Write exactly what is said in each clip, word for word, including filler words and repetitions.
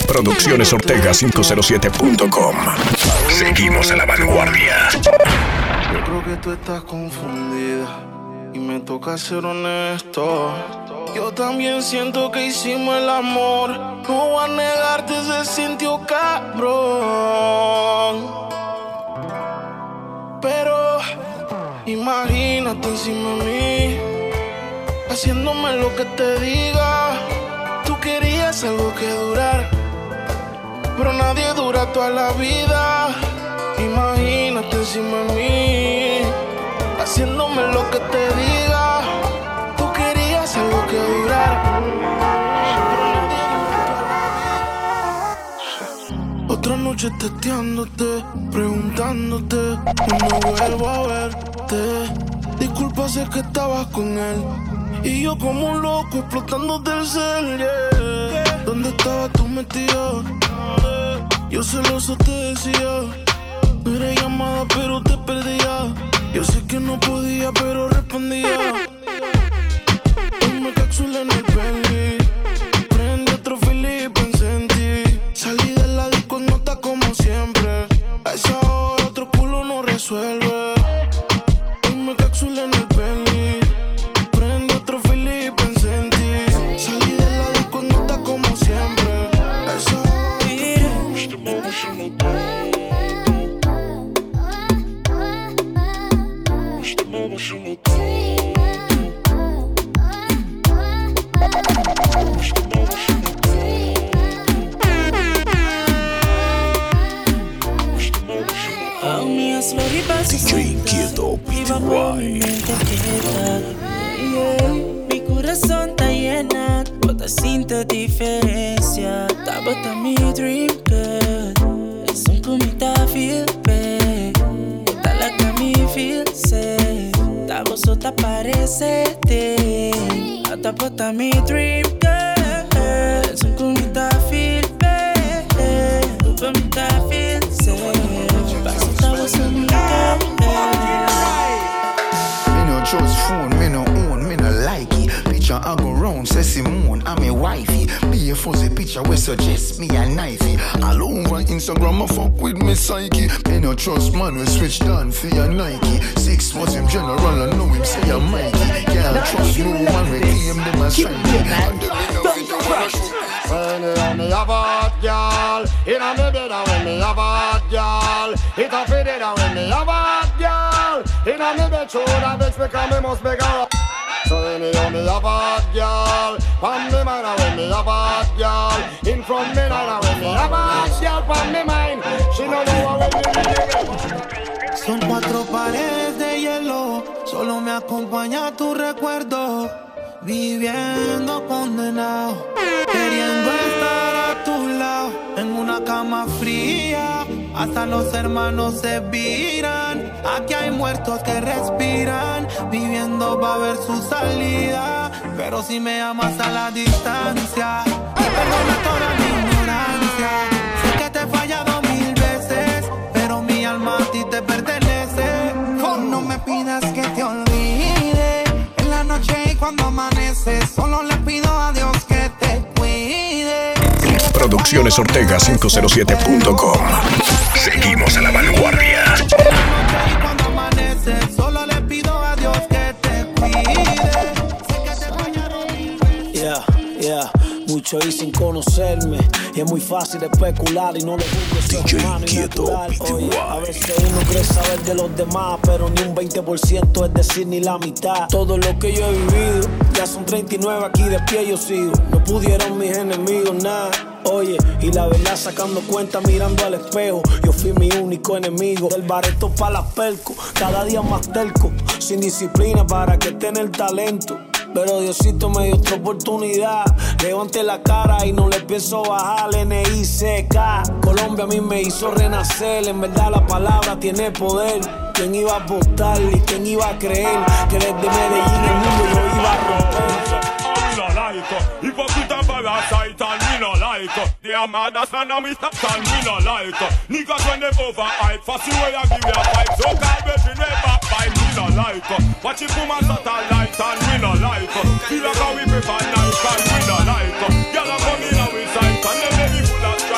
Producciones Ortega cinco cero siete punto com. Seguimos a la vanguardia. Yo creo que tú estás confundida y me toca ser honesto. Yo también siento que hicimos el amor. No voy a negarte, se sintió cabrón. Pero imagínate encima de mí, haciéndome lo que te diga. Tú querías algo que durara, pero nadie dura toda la vida. Imagínate encima de mí, haciéndome lo que te diga. Tú querías algo que durara, pero nadie dura toda la vida. Otra noche testeándote, preguntándote, no vuelvo a verte. Disculpa, sé que estabas con él y yo como un loco explotando del cel, yeah. ¿Dónde estabas tú metido? Yo celoso te decía, no era llamada pero te perdía. Yo sé que no podía pero respondía. Hoy me cápsula en el Bentley, prende otro fili y pensé en ti. Salí de la disco en nota como siempre. A esa hora otro culo no resuelve. Hoy me cápsula en el Bentley, prende otro fili y pensé en ti. Salí de la disco en nota como siempre. A esa hora D J Inquieto P T Y. Mi corazón está llena, otra cinta diferencia. Estaba hasta mi dream girl. Es un comita feel bad. Está la que me feel safe. Estaba sota parece te. Hasta hasta mi dream girl. Es un comita feel bad. Tu comita feel safe. Paso estaba solo. Me no trust phone, me no own, me no like it. Picture I go round, say Simone, I'm a wifey. Be a fuzzy picture we suggest me a knifey. All over Instagram I fuck with me psyche. Me no trust man we switch down for your Nike. Six was him general, I know him say I'm Mikey. Can't trust no man we claim them as shiny. When you me a bad girl, in a me bed when me a bad girl. It a fit it when me a bad girl. In a me bed show that bitch because me must be girl. So when you me a bad girl, from me mind when me a bad girl. In front me now when me a bad girl, from me mind. She no know what we do. son cuatro paredes de hielo, solo me acompaña tu recuerdo. Viviendo condenado, queriendo estar a tu lado, en una cama fría, hasta los hermanos se viran. Aquí hay muertos que respiran, viviendo va a ver su salida. Pero si me amas a la distancia, perdona toda mi ignorancia. Sé que te he fallado mil veces, pero mi alma a ti te pertenece. No me pidas que te olvide en la noche y cuando amanece, solo le pido a Dios que te cuide. Producciones Ortega cinco cero siete punto com. Seguimos a la vanguardia. En la noche y cuando amanece, solo le pido a Dios que te cuide. Sé que te fallaron mil veces. Yeah, yeah. Mucho y sin conocerme, y es muy fácil especular y no lo juzgo, ser humano y natural. Oye, a veces uno cree saber de los demás, pero ni un veinte por ciento, es decir, ni la mitad. Todo lo que yo he vivido, ya son treinta y nueve, aquí de pie yo sigo. No pudieron mis enemigos nada. Oye, y la verdad sacando cuenta mirando al espejo, yo fui mi único enemigo. Del bareto pa' las perco, cada día más terco, sin disciplina para que tenga el talento. Pero Diosito me dio otra oportunidad. Levanté la cara y no le pienso bajar. N I C K Colombia a mí me hizo renacer. En verdad la palabra tiene poder. ¿Quién iba a apostar y quién iba a creer que desde Medellín el mundo lo iba a romper? Hypocrite and parasite and me no like. They are mad as and we stop and me no like. Niggas when they overhype, fussy way I give you a pipe. So can't be never fight, me no like. Watch it from a satellite and we no like. Feel like how we prefer night and we no like. Y'all are coming out with sight and they make me full of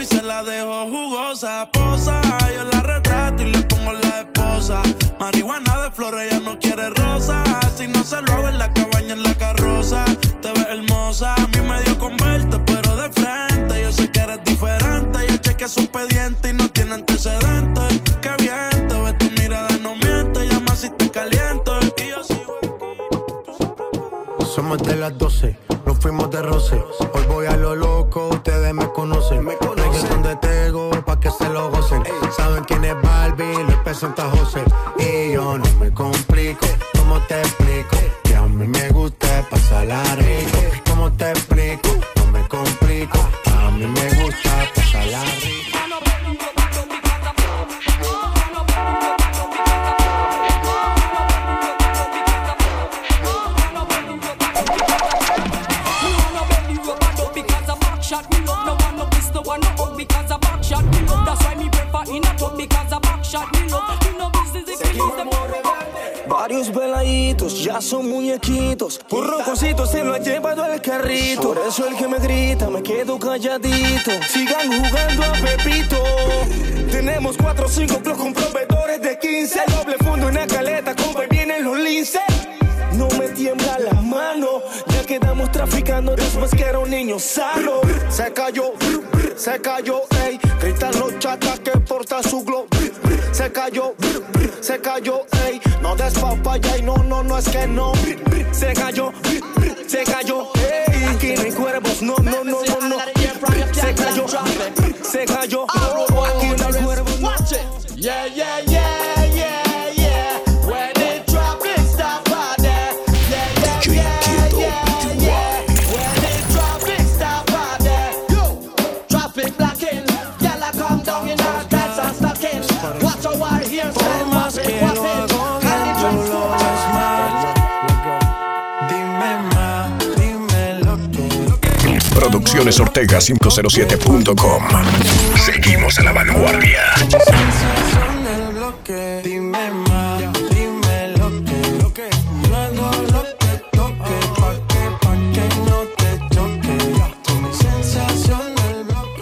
se la dejo jugosa. Posa, yo la retrato y le pongo la esposa. Marihuana de flores, ella no quiere rosa. Si no se lo hago en la cabaña, en la carroza. Te ves hermosa, a mí me dio con verte, pero de frente. Yo sé que eres diferente. Yo chequeé su expediente y no tiene antecedentes. Qué bien, te ves tu mirada, no miente. Llama si te caliento. Y yo sigo aquí. Somos de las doce, nos fuimos de roce. Hoy voy a lo loco, ustedes me conocen. Me conocen de Tego, pa' que se lo gocen. Saben quién es Barbie, les presenta José. Y yo no me complico, ¿cómo te explico? Que a mí me gusta pasarla rico. ¿Cómo te explico? No me complico, a mí me gusta pasarla rico. Varios veladitos, ya son muñequitos. Un roncocito se lo ha llevado el carrito. Por eso el que me grita, me quedo calladito. Sigan jugando a Pepito. Tenemos cuatro o cinco clubs con proveedores de quince. El doble fondo en la caleta, compa, y vienen los linces. No me tiembla la mano, ya quedamos traficando después que era un niño sano. Se cayó, se cayó, ey. Gritan los chatas que porta su glow. Se cayó, se cayó, ey. No des papaya y no, no, no es que no. Se cayó, se cayó, ey. Aquí no hay cuervos, no, no, no, no, no. Se cayó, se cayó, aquí no hay cuervos, no. Yeah, yeah, yeah, yeah, yeah. When it drop, it stop out there. Yeah, yeah, yeah, yeah, yeah. When it drop, it stop out there. Yo, drop it black in. Y'all come down in our beds and stuck in. Watch our war here, say más que lo hago bien, yo lo hago mal. Dime más, dime lo que. Producciones Ortega cinco cero siete punto com. Seguimos a la vanguardia. Sensación del bloque. Dime más, dime lo que. Lo que. Luego lo que toque. Pa' que, pa' que no te choque. Mi sensación del bloque.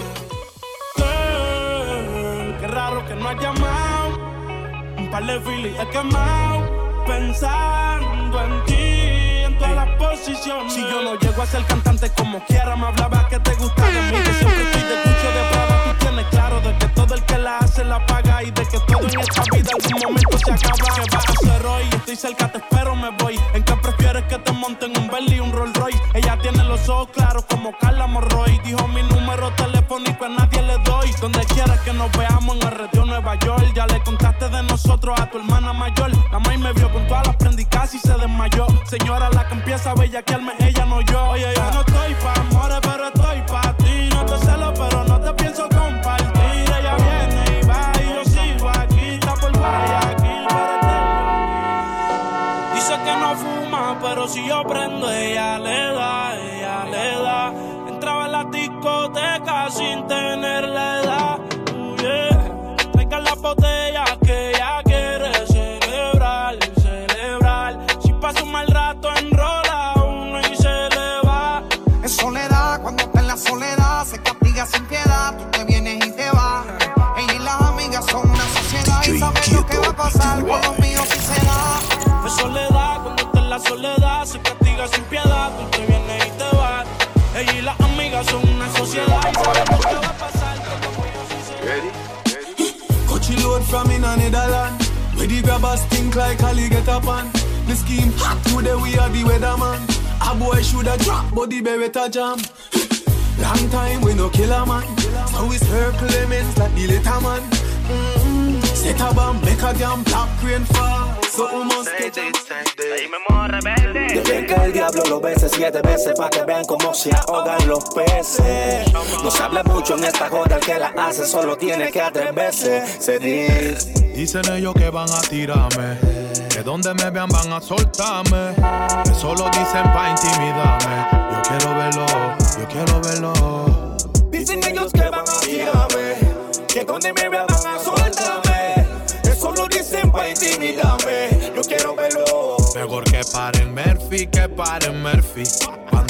Girl, qué raro que no has llamado. Un par de filis he quemado. Pensando en ti, en todas las posiciones. Si yo no llego a ser cantante como quiera, me hablaba que te gusta de mí, que siempre estoy de Gucci de Prada. Tú tienes claro de que todo el que la hace la paga y de que todo en esta vida algún momento se acaba. ¿Qué vas a hacer hoy? Estoy cerca, te espero, me voy. ¿En qué prefieres que te monten un Bentley y un Rolls Royce? Ella tiene los ojos claros como Carla Morroy. Dijo mi número telefónico a nadie le doy. Donde quieras que nos veamos en el retiro Nueva York. Ya le contaste de nosotros a tu hermana mayor. La maíz me vio con todas las prendicas y se desmayó. Señora, la que empieza a bellaquearme, ella no yo. Oye, yo no estoy pa' amores, pero estoy pa' ti. No te celo, pero no te pienso compartir. Ella viene y va y yo sigo aquí. Está por Guayaquil, pero te... Dice que no fuma, pero si yo prendo, ella le da, ella le da. Entraba en la discoteca sin tener la edad. Uh, yeah. Traigan las botellas que ella quiere celebrar, celebrar. Si pasa un mal rato, enrola uno y se le va. En soledad, cuando está en la soledad, se castiga sin piedad. Tú te vienes y te vas. Ella y las amigas son una sociedad y sabes lo que va a pasar con los míos si se da. En soledad, cuando está en la soledad, se castiga sin piedad. Tú te vienes y te vas. Ella y las amigas son una sociedad y sabemos qué va a pasar con los míos si se da. Coachy load from in a Netherland. Where the grabbers think like Ali get up on. The scheme hot today, we are the weatherman. A boy shoulda drop, but the beretta jam. Long time we no kill a man. So we circle lemons like the little man. Mm-hmm. Set a bomb, make a damn black rain fall. So we must get it. Dejen que el diablo lo bese siete veces pa' que vean cómo se ahogan los peces. No se habla mucho en esta joda, el que la hace solo tiene que atreverse. Se dice. Dicen ellos que van a tirarme, que donde me vean van a soltarme, que solo dicen pa' intimidarme. Yo quiero verlo, yo quiero verlo. Dicen ellos que van a tirarme, que donde me vean van a soltarme, que solo dicen pa' intimidarme. Yo quiero verlo. Mejor que paren Murphy, que paren Murphy. Cuando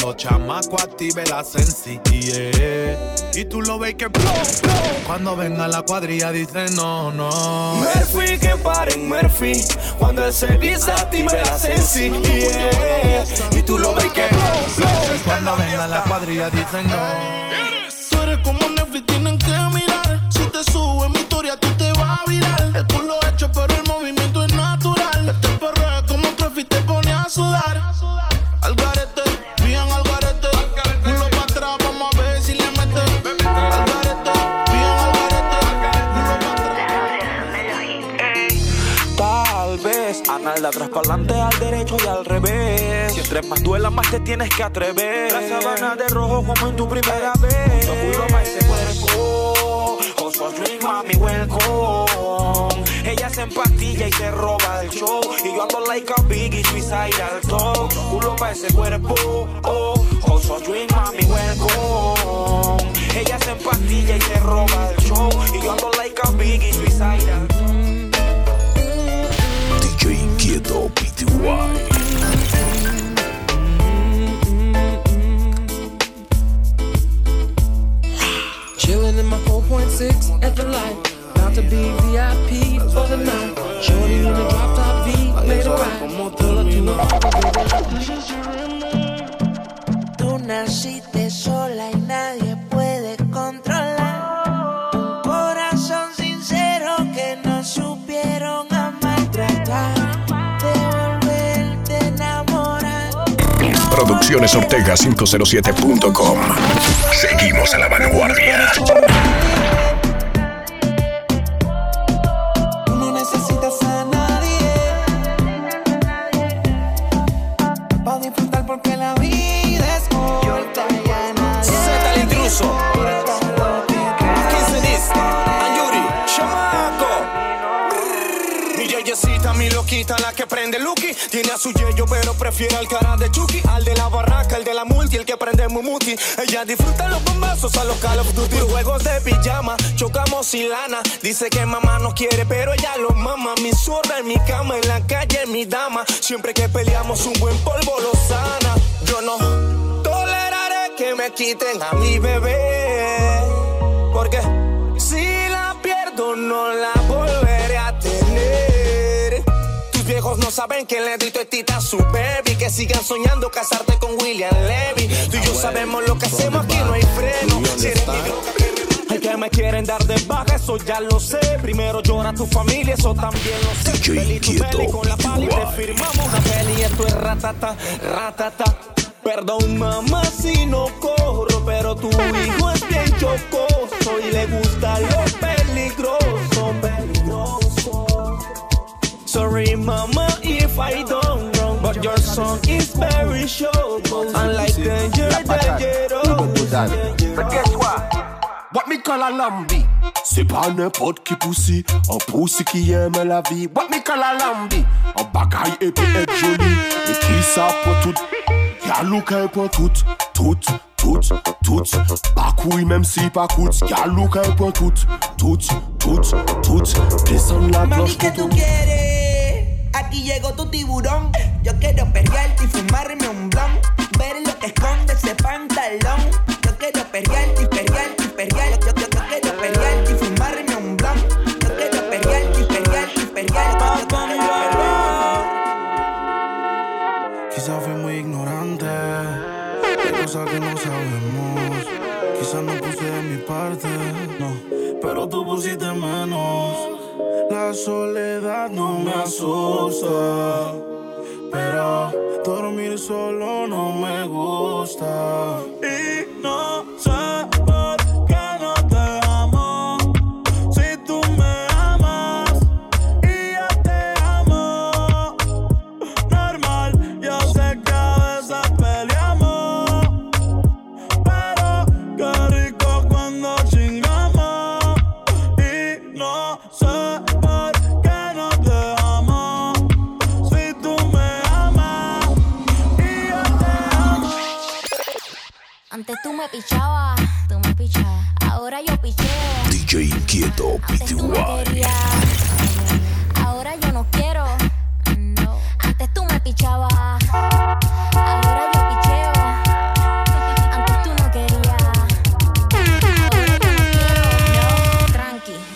los chamacos active la sensi, yeah. Y tú lo ves que blow, blow. Cuando venga la cuadrilla dice no, no. Murphy, que paren Murphy. Cuando él se dice active la sensi, yeah. Y tú lo ves que blow, blow. Cuando venga la cuadrilla dice no. Tú eres como Netflix, tienen que mirar. Si te subo en mi historia, tú te vas a virar. El culo hecho, pero el movimiento es natural. Este perro es como Trefi, te pone a sudar. Al garete, bien al garete. Culo pa' atrás, vamos a ver si le mete. Al garete, bien al garete. Culo pa' atrás. Tal vez, anal de atrás para adelante, al derecho y al revés. Si entre más duela, más te tienes que atrever. La sabana de rojo como en tu primera vez. Yo culo pa' ese cuerpo. Joshua Drink, mami, welcome. Ella se empastilla y se roba el show. Y yo ando like a Biggie, suicide al top. Culo pa' ese cuerpo. Oh, Joshua Drink, mami, welcome. Ella se empastilla y se roba el show. Y yo ando like a Biggie, suicide al top. D J Inquieto P T Y. Chillin' in my four point six at the light. About to be V I P for the night. Shorty in a drop top V, made a ride. Pull up to the Tú naciste sola y nadie puede controlar. Un corazón sincero que no supieron amar, tratar de volverte a enamorar. Producciones Ortega quinientos siete punto com. Seguimos a la vanguardia. No necesitas a nadie para disfrutar porque la vida es corta y a nadie. Zeta el intruso. quince dice, Ayuri, chamaco. Mi yeyecita, mi loquita, la que prende Lucky. Tiene a su yeyo, pero prefiere al cara de Chucky. Al de la barraca, el de la multi, el que prende Mumuti. Ella disfruta los bombazos a los Call of Duty. Juegos de pijama, chocamos sin lana. Dice que mamá no quiere, pero ella lo mama. Mi zorra en mi cama, en la calle mi dama. Siempre que peleamos un buen polvo lo sana. Yo no toleraré que me quiten a mi bebé, porque si la pierdo no la volveré a tener. Tus viejos no saben que le dito tita a su baby. Que sigan soñando casarte con William Levy. Tú y yo sabemos lo que hacemos, aquí no hay freno. Si eres mi droga, el que me quieren dar de baja, eso ya lo sé. Primero llora tu familia, eso también lo sé. Peli tu peli con la pali, te firmamos una peli. Esto es ratata, ratata. Perdón mamá si no corro, pero tu hijo es bien chocoso y le gusta lo peligroso, peligroso. Sorry mama if I done wrong, but your song is very short. Unlike danger, dangerous. But guess what? What me call a lambi? C'est pas n'importe qui poussi, un poussi qui aime la vie. What me call a lambi? Un bagaille et puis être joli. Et qui ça pour tout? Y'a look un pour tout, tout, tout, tout. Pas couille même si pas coûte. Y'a look un pour tout, tout, tout, tout. Descends la cloche que tú quieres. Aquí llegó tu tiburón. Yo quiero perrearte y fumarme un blunt. Ver lo que esconde ese pantalón. Yo quiero perrearte y perrearte y perrearte. Yo, yo, yo quiero perrearte y fumarme un blunt. Yo quiero perrearte y perrearte y perrearte. Quizás fui muy ignorante de cosas que no sabemos. Quizás no puse de mi parte, no, pero tú pusiste menos. La soledad no me asusta, pero dormir solo no me gusta. Y no sé por qué no te amo, si tú me amas y yo te amo. Normal, yo sé que a veces peleamos, pero qué rico cuando chingamos. Y no sé por qué no te amo, si tú me amas y yo te amo. Antes tú me pichabas, tú me pichabas, ahora yo picheo. D J Inquieto P T Y. Ahora yo no quiero. No. Antes tú me pichabas, ahora yo picheo.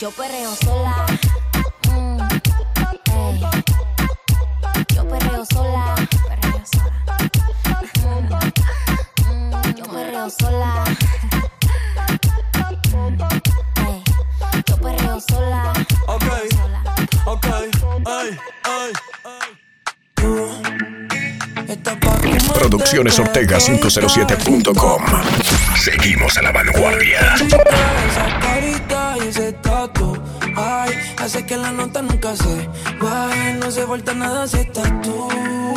Yo perreo sola. Mm, ey. Yo perreo sola. Perreo sola. Mm, mm, yo perreo sola. Ey. Yo perreo sola. Ok, sola. ok, ay, ay, Producciones Ortega quinientos siete punto com. Seguimos a la vanguardia. Esa carita y ese tatu, ay, hace que la nota nunca se baje. No se falta nada si estás tú.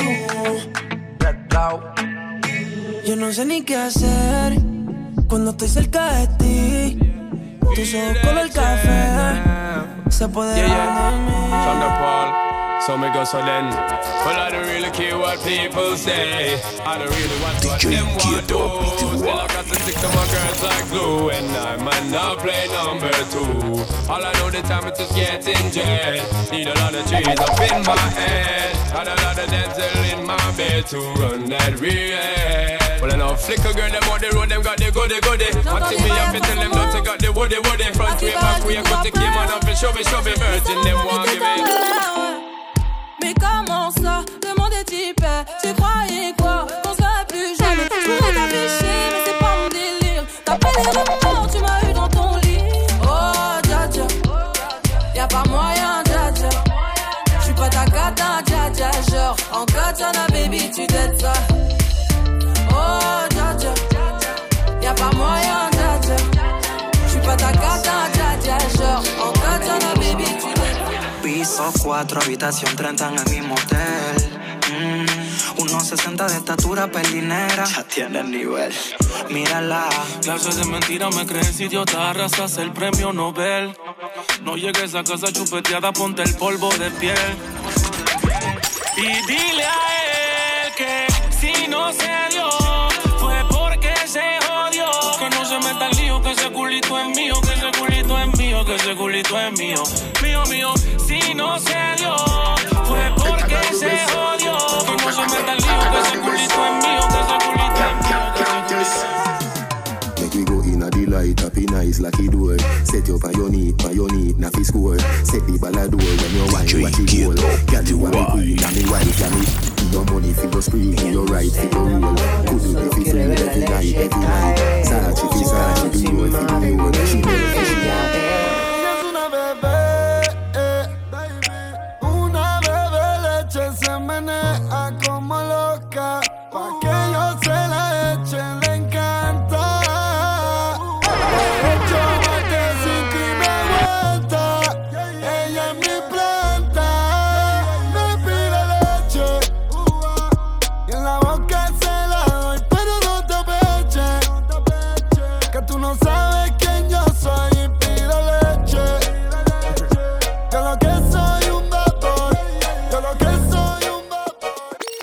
Yo no sé ni qué hacer cuando estoy cerca de ti. Tus ojos color café se puede yeah, ver yeah. de mí. From the Paul, so me go so then. Well, I don't really care what people say. I don't really want what them want to. Still I got to stick to my girls like glue. And I might not play number two. All I know the time is just getting jet. Need a lot of trees up in my head. And a lot of dental in my bed to run that real. Well, I know flicker girl, them on the road, them got the goody goody. One thing me have to tell them, don't take out the woody woody. Front way, back way, cut the came on up and show me, show me virgin, them want give me. Mais comment ça, le monde est hyper. Tu croyais quoi, on se verrait plus jamais. Je pourrais t'afficher, mais c'est pas mon délire. T'as pas les remords, tu m'as eu dans ton lit. Oh, dja dja, y'a pas moyen, dja dja. J'suis pas ta cata, dja dja. Genre, en katana, baby, tu t'aides ça. Oh, dja dja, y'a pas moyen, dja dja. J'suis pas ta cata, dja dja. Genre, en katana, baby, tu t'aides ça. Piso cuatro, habitación treinta en el mismo hotel. Mm, uno sesenta de estatura, pelinera. Ya tiene el nivel. Mírala. Clases de mentira, me crees idiota, arrasas el premio Nobel. No llegues a casa chupeteada, ponte el polvo de piel. Y dile a él que si no se dio, fue porque se jodió. Que no se meta el lío, que ese culito es mío, que ese culito es mío, que ese culito es mío. Mío, mío, si no se dio, fue porque se jodió. Que no se meta el lío, que ese culito es mío, que ese culito es mío, que ese culito es mío. Make we go in a delight, happy nice, lucky door. Set you on your knee, on your knee, naffy score. Set the ball a door when you wine, watch it roll. Girl, you are me queen, and me wife, and me. Your money for your spree, your right for your roll. Could you be free every night, every night? Sachi, fi Sachi, do you if you do you? She know if she out. Ella es una bebé, eh, una bebé leche se menea como loca. Pa' que yo se la eche, le encanta. De hecho, bate cinco y me aguanta. Ella es mi planta, me pide leche. Y en la boca se la doy, pero no te peche. Que tú no sabes quién yo soy y pide leche. Yo lo que soy un bad boy, yo lo que soy un bad boy.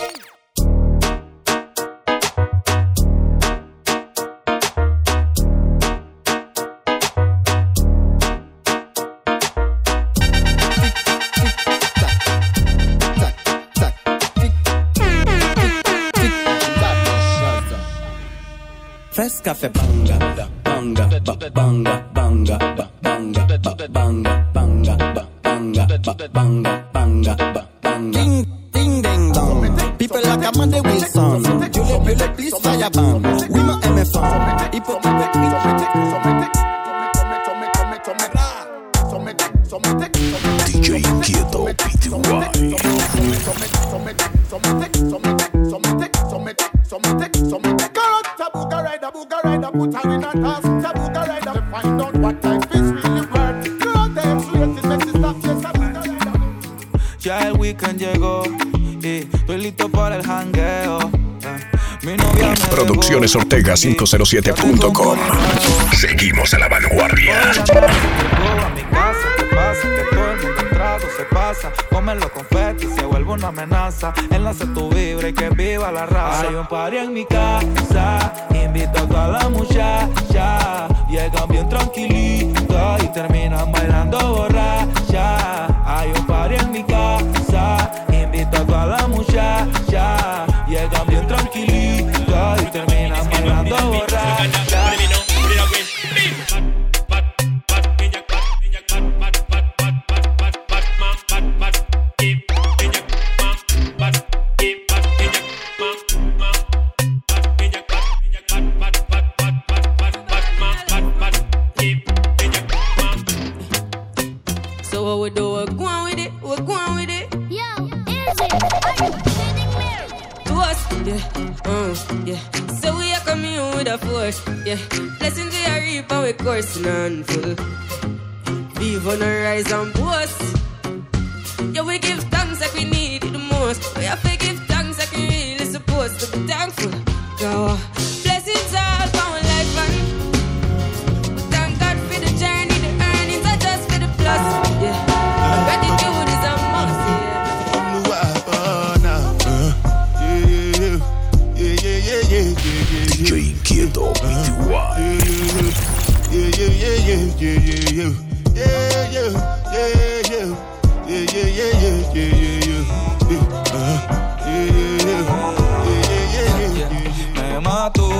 Fresh café banga, banga, ba- banga, banga, ba- banga, ba- banga, banga, ba- banga, ba- banga, banga, ba- banga. Ding, ding, ding, dong. People like Amanda Wilson. You le, you le, please fire ban. Oui, ma M F A. Hypocrite, D J Inquieto P T Y. Ya el weekend llegó y estoy listo para el jangueo. Mi novia me Producciones Ortega quinientos siete punto com. Seguimos a la vanguardia. llegó a mi casa. ¿Qué pasa? Que todo el mundo en trago se pasa. Comen los confetis, se vuelve una amenaza. Enlace tu vibra y que viva la raza. Hay un party en mi casa, invito a toda la muchacha. Llegan bien tranquilitas y terminan bailando borracha. Hay un party en mi casa, invito a toda la muchacha. Llegan bien tranquilitas y terminan bailando borracha. what we do, we're going with it, we're going with it. Yo, is it? Are you kidding me? To us, yeah, uh, yeah. So we are coming with a force, yeah. Blessings we are reaping, we coursing on full. Vive on the rise and boast. Yeah, we give thanks like we need it the most. We have to give thanks like we really supposed to be thankful. Go, blessings all for my life and we thank God for the journey, the earnings are just for the plus. Yeah, gratitude is a must. Yeah, I'm the wild now. Yeah, yeah, yeah, yeah, yeah, yeah, yeah. D J Quieto, P T Y. Yeah, yeah, yeah, yeah, yeah, yeah, yeah. Yeah, yeah, yeah, yeah, yeah, yeah, yeah, yeah, yeah, yeah, yeah, yeah. Me mató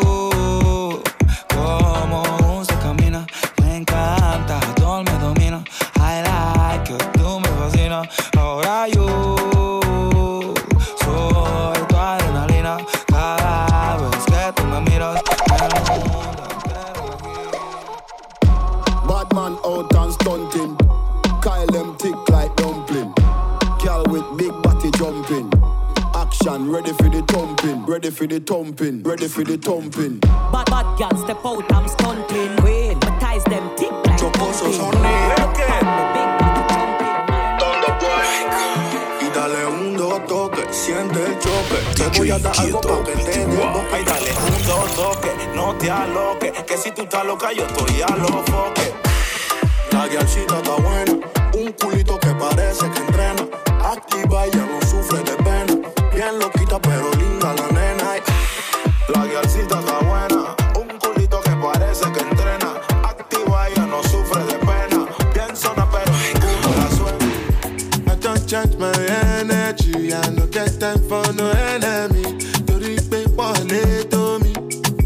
como se camina, me encanta, todo me domina. I like you, tú me fascinas. Ahora yo soy tu adrenalina. Cada vez que tú me miras, Badman out and stunting. Kyle them thick like dumpling. Girl with big body jumping. Action ready for the thumping. Ready for the thumping. Ready for the thumping. Bad bad girl step out, I'm stunting. Queen, my ties them thick like dumpling. Y dale un dos toque, siente el choque. Te voy a dar algo pa' que te dé boca. Y dale un dos toque, no te aloques. Que si tú estás loca, yo estoy a los foques. La guialcita está buena, un culito que parece que entrena. Activa y ya no sufre de pena. Bien loquita pero linda la nena. La guialcita está buena, un culito que parece que entrena. Activa y ya no sufre de pena. Bien zona pero ninguno la suena. I don't change my energy. I no get time for no enemy. To replay wale to me.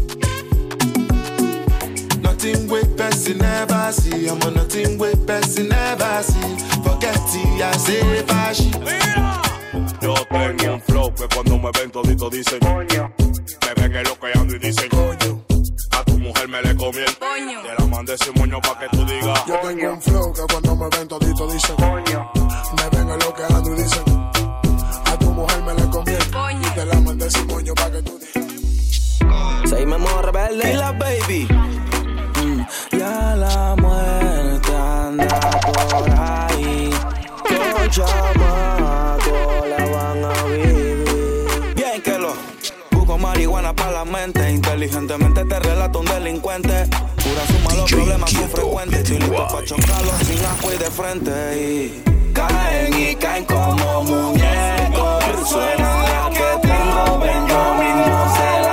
Nothing with person never see. I'm on nothing with person never see. Forget it, I say fashi. Yo tengo un flow que cuando me ven todito dicen coño. Me ven en lo que ando y dicen coño. A tu mujer me le comí el coño. Te la mandé ese moño pa' que tú digas. Yo tengo un flow que cuando me ven todito dicen coño. Me ven en lo que ando y dicen. A tu mujer me le comí el coño. Te la mandé ese moño pa' que tú digas. Seguimos rebelde y la baby. Mm, ya la muerte anda por ahí. Los chamacos la van a vivir. Bien que lo busco marihuana para la mente. Inteligentemente te relato un delincuente. Pura suma los problemas son frecuentes. Estoy listo pa' chocarlos sin agua y de frente. Y caen y caen como muñecos. Suena la que tengo, ven yo mismo se la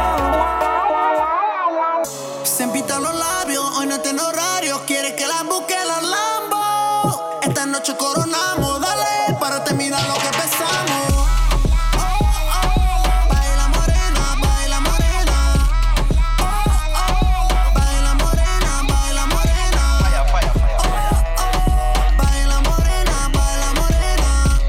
Se empitan los labios, hoy no tengo horario. Quiere que la busque los Lambo. Esta noche coronamos, dale, para terminar lo que empezamos. Oh, oh, baila morena, baila morena. Oh, oh, baila morena, baila morena. Falla, falla, falla, falla. Oh, oh, baila morena, baila morena.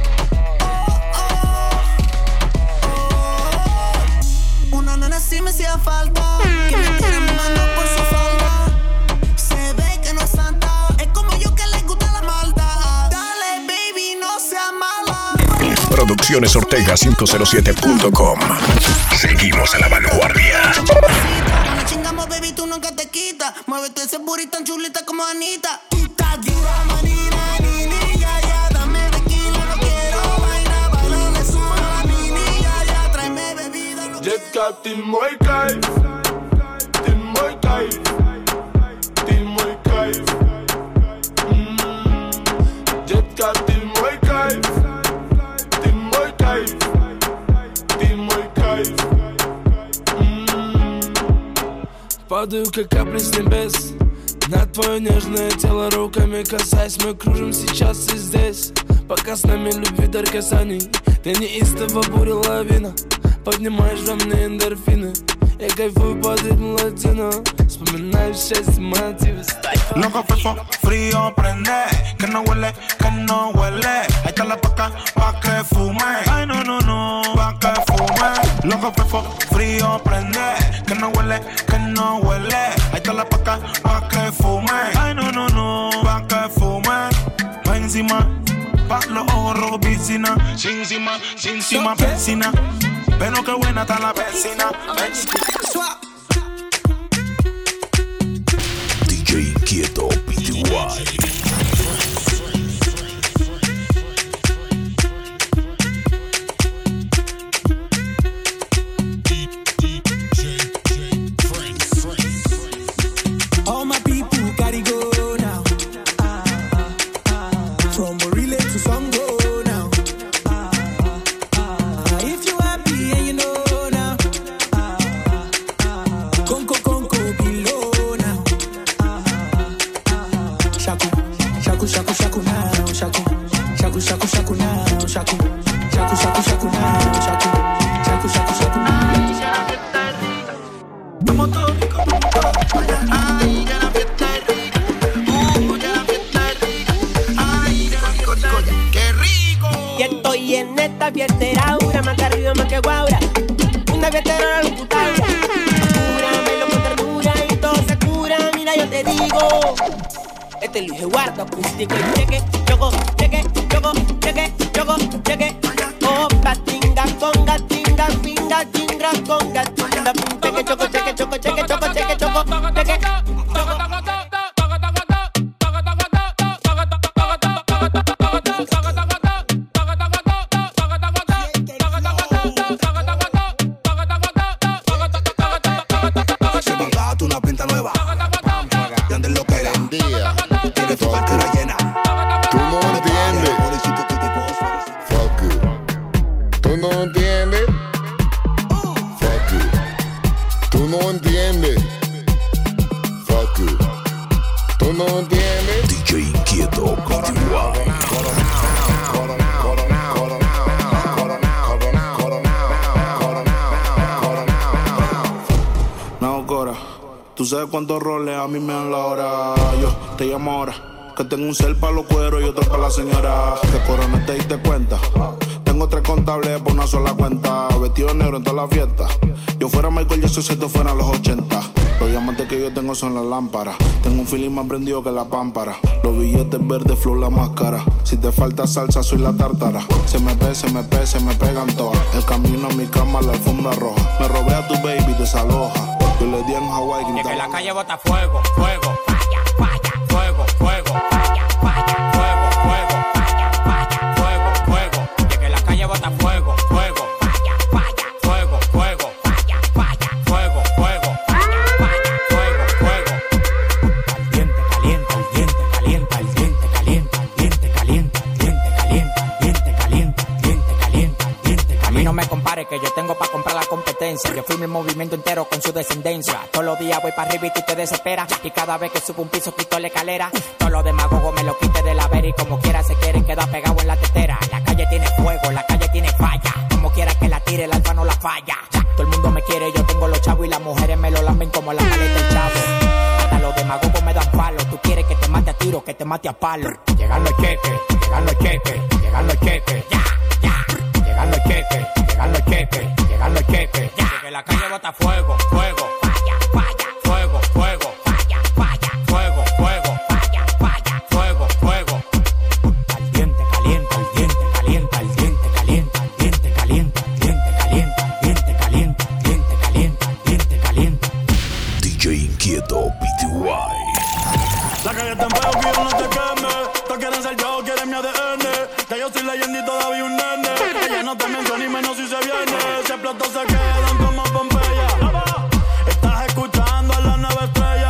Oh, oh, oh. Una nena sí me hacía falta. Que me tiene mamando por su falda. Se ve que no es santa. Es como yo que le gusta la maldad. Dale, baby, no sea mala. Producciones Ortega cinco cero siete punto com. Seguimos a la vanguardia. Nos chingamos, baby, tú nunca te quitas. Muévete ese booty tan chulita como Anita. Tú estás dura, manina, ni, ni, ya, ya. Dame tequila, no quiero vaina. Bailale su mami, ni, ya, ya. Tráeme bebida, no Jet got the muy kaif. The muy kaif. The muy kaif. Jet got the muy kaif. The muy kaif. The muy kaif. Падаю, как капли с небес. На твое нежное тело руками касаясь. Мы кружим сейчас и здесь. Пока с нами любви дар касаний. Ты неистово буря лавина. Поднимаешь во мне эндорфины. Я кайфую под ритм латино. Вспоминаю счастье, мотивы. Loco, fefo, frío, prende. Que no huele, que no huele. Ahí está la paca, pa' que fume. Ay, no, no, no, pa' que fume. Loco, fefo, frío, prende. Que no huele, que no huele. Ahí está la paca, pa' que fume. Ay, no, no, no, pa' que fume. Pa' los ojos rojos piscina. Sin cima, sin cima, piscina. Pero qué buena está la vecina. D J Inquieto P T Y. Este Luis Eduardo acústico y cheque, choco, cheque, choco, cheque, choco, cheque. Opa, tinga, conga, tinga, pinga, tinga, conga, tinga, cheque, choco, cheque, choco, cheque, choco, cheque, choco, cheque, choco. Tú sabes cuántos roles a mí me dan la hora. Yo te llamo ahora, que tengo un cel para los cueros y otro para la señora. Que corona te diste cuenta. Tengo tres contables por una sola cuenta. Vestido negro en toda la fiesta. Yo fuera Michael Jackson si esto fuera los ochenta. Los diamantes que yo tengo son las lámparas. Tengo un feeling más prendido que la pámpara. Los billetes verdes, flow la máscara. Si te falta salsa, soy la tártara. Se me pe, se me pe, se me pegan todas. El camino a mi cama, la alfombra roja. Me robé a tu baby, desaloja. Yo le di en Hawaii gritando. Que la calle bota fuego, fuego, falla, falla, fuego, fuego, falla, falla, fuego, fuego, falla, falla, fuego, fuego. De que la calle bota fuego, fuego, falla, falla, fuego, fuego, falla, falla, fuego, fuego, falla, falla, fuego, fuego. Caliente, caliente, caliente, caliente, caliente, caliente, caliente, caliente, caliente, caliente, caliente, caliente, caliente, caliente. A mí no me compare que yo tengo pa' comprar la competencia. Yo fui mi movimiento entero con su descendencia. Todos los días voy para arriba y tú te desesperas. Y cada vez que subo un piso quito la escalera. Todos los demagogos me lo quite de la vera. Y como quiera se quieren quedar pegados en la tetera. La calle tiene fuego, la calle tiene falla. Como quiera que la tire, el alfa no la falla. Todo el mundo me quiere, yo tengo los chavos. Y las mujeres me lo lamben como la maleta del chavo. Hasta los demagogos me dan palo. Tú quieres que te mate a tiro, que te mate a palo. Llegan los cheques, llegan los cheques, llegan los cheques. Ya, ya. Llegan los cheques, llegan los cheques, llegan los cheques. Ya. Que la calle bota fuego, fuego. Falla, falla, fuego, fuego. Falla, falla, fuego, fuego. Falla, falla, fuego, fuego. Caliente, caliente, caliente, caliente, caliente, caliente, caliente, caliente, caliente, caliente, caliente, caliente, caliente, caliente, caliente. D J Inquieto P T Y. La calle está en fuego que yo no te queme. Todos quieren ser yo, quieren mi A D N. Que yo soy leyenda y todavía un nene. Ella no te menciona y menos si se viene. Si explotó se quedan como Pompeya. Estás escuchando a la nueva estrella.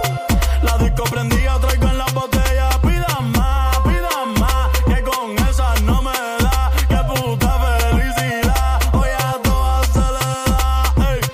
La disco prendida traigo en la botella. Pidan más, pidan más, que con esa no me da. Que puta felicidad, hoy a todas se le da. Ey,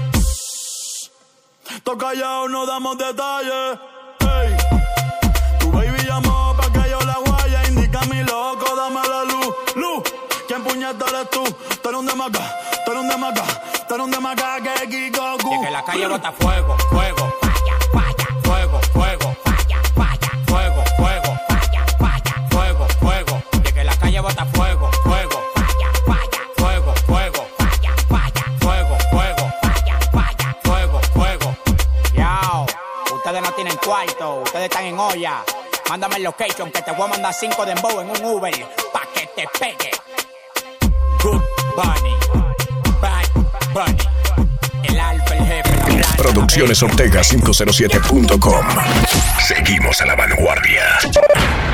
toca callado, no damos detalles. Ey, tu baby llamó pa' que yo la guaya. Indica a mi loco, dame la luz, luz. ¿Quién puñeta eres tú? Tú eres un demaca, tú eres un demaca, tú eres un demaca que Kikoku. Y que la calle bota fuego, fuego, falla, falla, fuego, fuego, falla, falla, fuego, fuego, falla, falla, fuego, fuego. Y que la calle bota fuego, fuego, falla, falla, fuego, fuego, falla, falla, fuego, fuego, falla, falla, fuego, fuego. Yao, ustedes no tienen cuarto, ustedes están en olla. Mándame el location que te voy a mandar cinco dembow en un Uber, pa' que te pegue. Good Bunny, Bad Bunny, el alfa, el jefe, el gran. Producciones Ortega quinientos siete punto com. Seguimos a la vanguardia.